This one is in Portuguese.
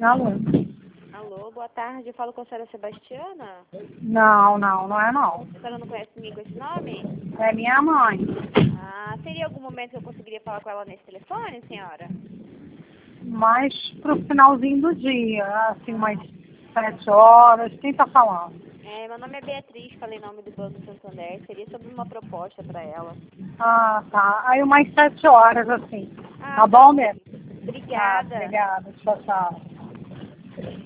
Alô? Alô, boa tarde. Eu falo com a senhora Sebastiana. Não é não. A senhora não conhece ninguém com esse nome? É minha mãe. Ah, teria algum momento que eu conseguiria falar com ela nesse telefone, senhora? Mas pro finalzinho do dia, assim, umas 7 horas. Quem tá falando? Meu nome é Beatriz, falei em nome do Banco Santander. Seria sobre uma proposta para ela. Ah, tá. Aí umas 7 horas, assim. Ah, Tá bom, sim. mesmo? Ah, Obrigada. obrigada. Tchau, tchau.